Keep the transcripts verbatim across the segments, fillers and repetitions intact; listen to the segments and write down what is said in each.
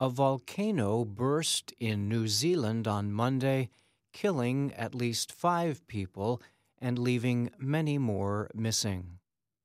A volcano burst in New Zealand on Monday, killing at least five people and leaving many more missing.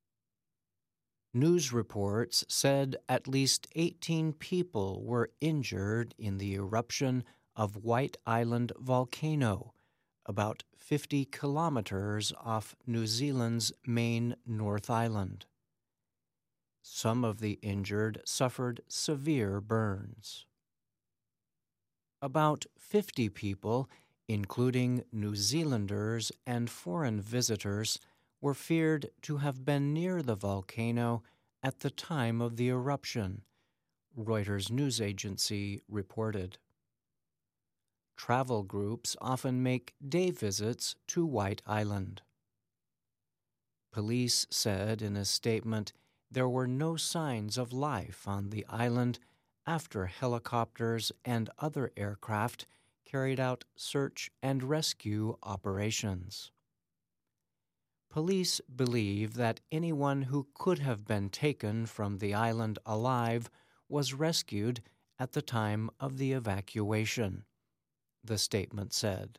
News reports said at least eighteen people were injured in the eruption of White Island volcano, about fifty kilometers off New Zealand's main North Island. Some of the injured suffered severe burns. About fifty people, including New Zealanders and foreign visitors, were feared to have been near the volcano at the time of the eruption, Reuters news agency reported. Travel groups often make day visits to White Island. Police said in a statement there were no signs of life on the island after helicopters and other aircraft carried out search and rescue operations. Police believe that anyone who could have been taken from the island alive was rescued at the time of the evacuation, the statement said.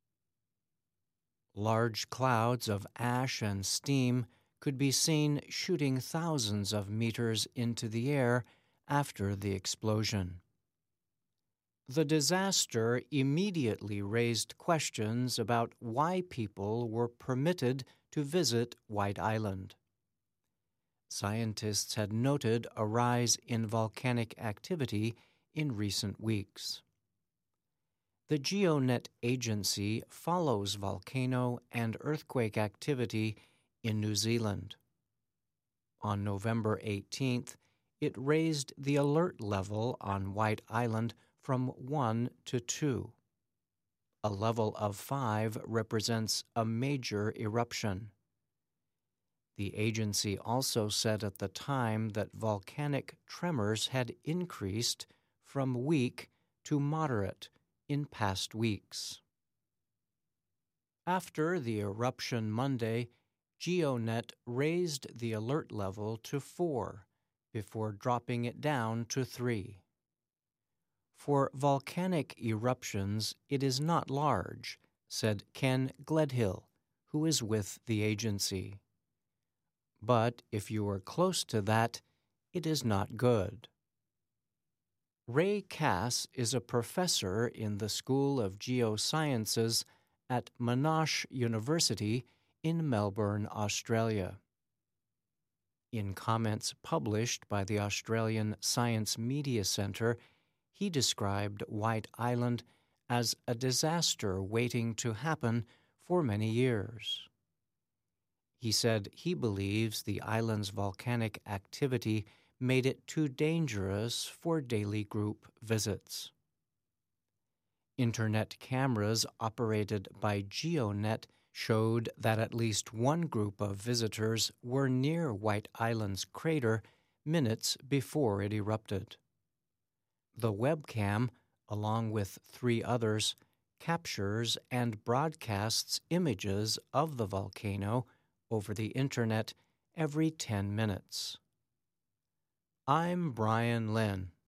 Large clouds of ash and steam could be seen shooting thousands of meters into the air after the explosion. The disaster immediately raised questions about why people were permitted to visit White Island. Scientists had noted a rise in volcanic activity in recent weeks. The GeoNet agency follows volcano and earthquake activity in New Zealand. On November eighteenth, it raised the alert level on White Island from one to two. A level of five represents a major eruption. The agency also said at the time that volcanic tremors had increased from weak to moderate in past weeks. After the eruption Monday, GeoNet raised the alert level to four before dropping it down to three. For volcanic eruptions, it is not large, said Ken Gledhill, who is with the agency. But if you are close to that, it is not good. Ray Cass is a professor in the School of Geosciences at Monash University in Melbourne, Australia. In comments published by the Australian Science Media Centre, he described White Island as a disaster waiting to happen for many years. He said he believes the island's volcanic activity made it too dangerous for daily group visits. Internet cameras operated by GeoNet showed that at least one group of visitors were near White Island's crater minutes before it erupted. The webcam, along with three others, captures and broadcasts images of the volcano over the Internet every ten minutes. I'm Brian Lynn.